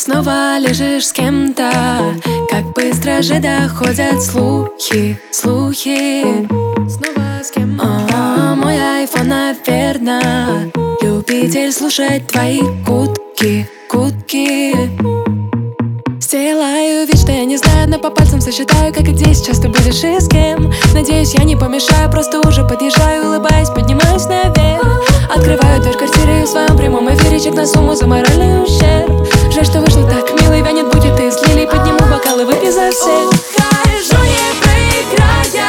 Снова лежишь с кем-то, как быстро же доходят слухи. Снова с кем-то. Мой айфон, наверно, любитель слушать твои кутки. Сделаю вид, что я не знаю, но по пальцам сосчитаю, как и где сейчас ты будешь и с кем. Надеюсь, я не помешаю, просто уже подъезжаю, улыбаясь, поднимаюсь наверх. Открываю дверь квартиры и в своем прямом эфире чек на сумму за моральный ущерб. Жаль, что вышло так мило, и вянет будет из лилий. Подниму бокал и выпью за всех. Ухожу, не проиграя,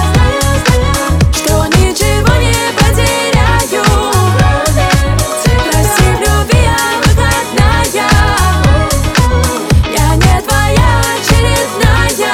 что ничего не потеряю. Прости, в любви я выходная, я не твоя очередная.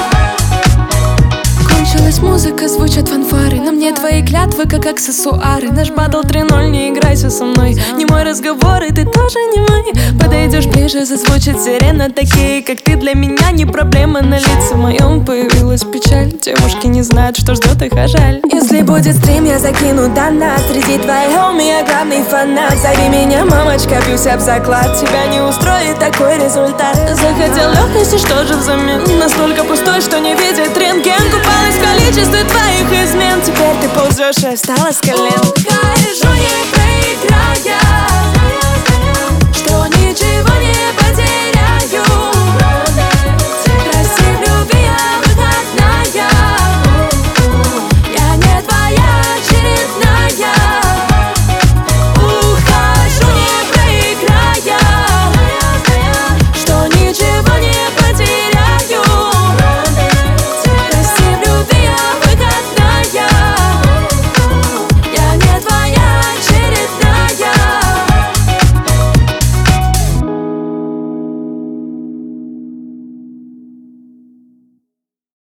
Кончилась музыка, звучат фанфары, но мне твои клятвы как аксессуары. Наш баттл 3-0, не играйся со мной. Не мой разговор, и ты тоже не мой. Подойдешь ближе, зазвучит сирена. Такие, как ты, для меня не проблема. На лице моем появилась печаль. Девушки не знают, что ждет их, а жаль. Если будет стрим, я закину донат. Среди твоих у меня главный фанат. Зови меня, мамочка, бьюсь об заклад. Тебя не устроит такой результат. Захотел легкости, что же взамен? Настолько пустой, что не видит рентген. Купалась в количестве твоих измен. Теперь ты ползешь, и встала с колен. Ухожу, не проиграя,